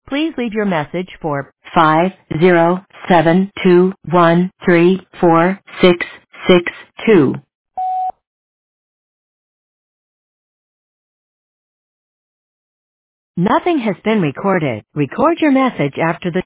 Please leave your message for 50721346662. Nothing has been recorded. Record your message after the